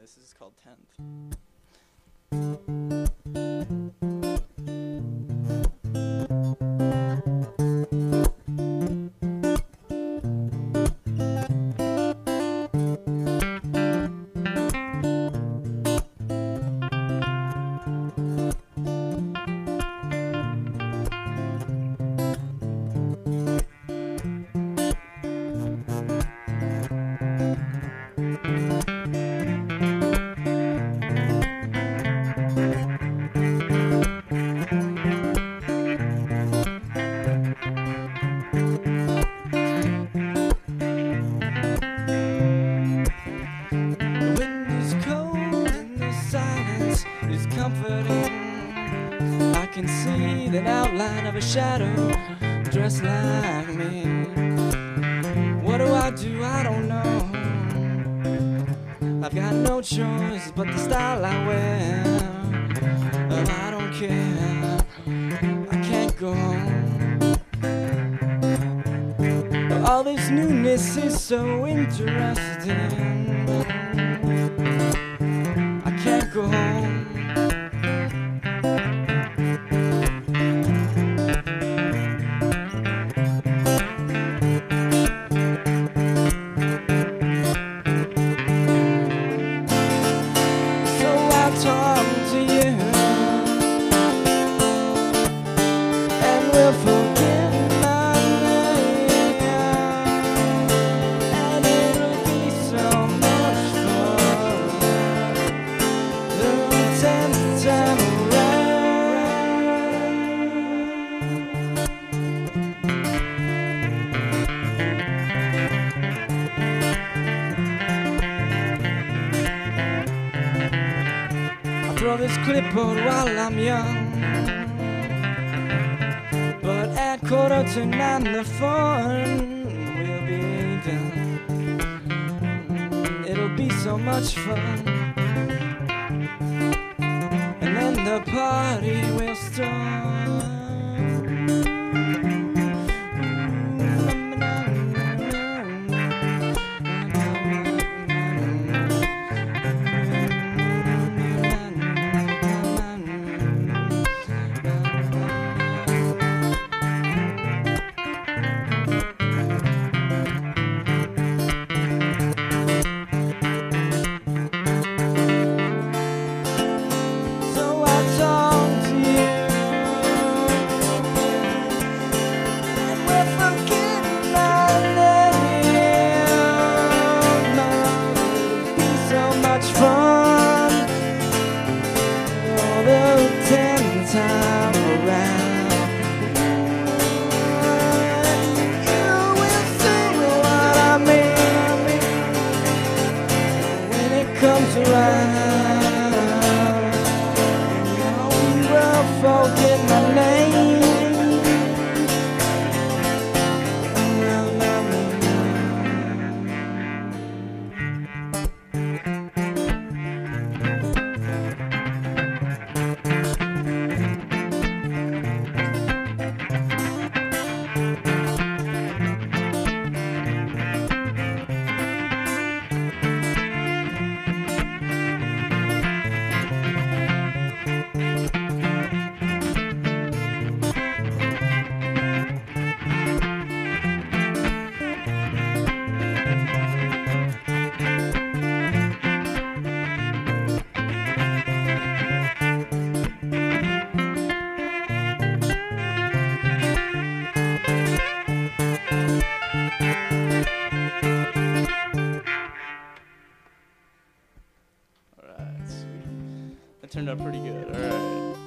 This is called 10th. I can see the outline of a shadow dressed like me. What do? I don't know. I've got no choice but the style I wear. I don't care, I can't go home. All this newness is so interesting. I can't go home. Throw this clipboard while I'm young, but at 9:15 the fun will be done. It'll be so much fun, and then the party will start. Fun all the 10th time around. You will see what I mean when it comes around. You will forget my name. That turned out pretty good. All right.